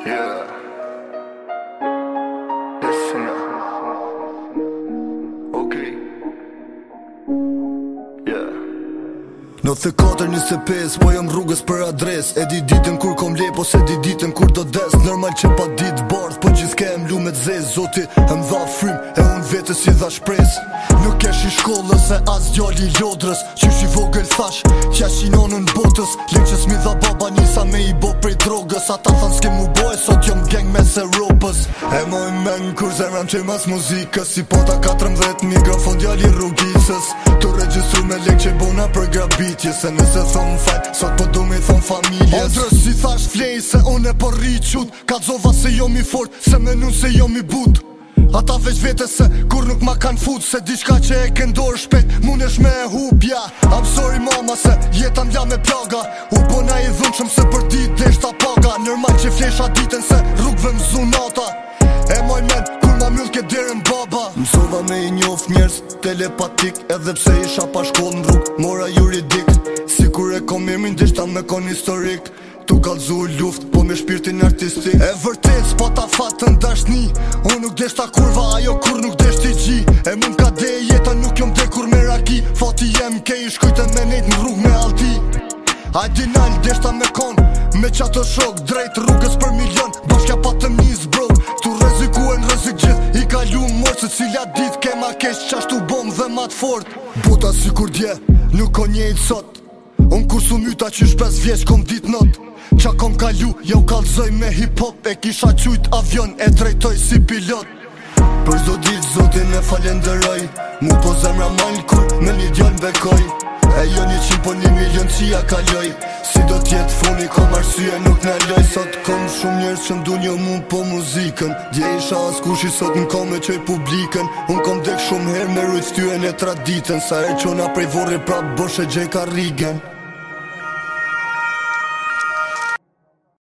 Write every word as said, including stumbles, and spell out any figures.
Yeah. Listen up. Okay. Yeah. Nëntë katër njëzet e pesë, po jëm rrugës për adres. E di ditën kur kom lep, ose di ditën kur do des. Normal që pa dit bardh, po gjithë kem lu me t'zez. Zoti e m'dha frym, e unë vete si dha shpres. Nuk esh i shkollës e as djali i lodrës. Qysh i vogël thash, qesh i nonën botës. Lek që s'mi dha baba nisa me i bo prej drogës. Ata than s'ke mu boj, sot jom gang mes Europës. E moj men kur zemram që mas muzikës. Si pota katërmbëdhjetë mikrofon djali rrugicës. Tu regjistru me lek që bona për grabitje. Se nëse thom fajt, sot po du me thom familjes. Ondrës si thash flej se unë e po rri qut. Ka dzova se jom i fort, se menun se jom i but. Ata veç vete se kur nuk ma kan fut. Se diçka që e këndor shpet munesh me e hupja. I'm sorry mama se jeta m'la me plaga. U bona i dhunshëm se për ti deshta paga. Normal që flesha ditën se rrugve m'zunata. E moj men kur ma myll ke derën baba. Mësova me i njoft njerës telepatik. Edhe pse isha pa shkoll n'rrug mora juridik. Si kur e kom emrin deshta me kon historik. Tu kallzu luft, po me shpirtin artistik. E vërtet s'pa ta fatën dashni. Unë nuk deshta kurva, ajo kur nuk deshti gji. E mund ka de jeta, nuk jom de kur me raki. Fati jem ke i shkujte me nejt në rrug me alti. A dinal deshta me kon, me qato shok. Drejt rrugës për milion, bashkja patëm njës bro. Tu rreziku e në rrezik gjithë, i kalu mort. Se cila dit ke ma kesh qashtu bom dhe mat fort. Bota si kur dje, nuk ko njejt sot. Unë kur su myta qysh pes vjeç kom dit not. Qa kom kalu, ja u kalzoj me hip-hop. E kisha qujt avion, e drejtoj si pilot. Për zdo dit zotin e falenderoj. Mu po zemra mal kur me një djon bekoj. E jo një qim po një milion që ja kaloj. Si do tjetë funi kom arsye nuk në loj. Sot kom shumë njerës që mdu një mu po muzikën. Dje isha as kushi sot në kom e qoj publikën. Unë kom dek shumë her me rujt styen e traditën. Sa e qona prej vorri prap bosh e gjej ka rigen.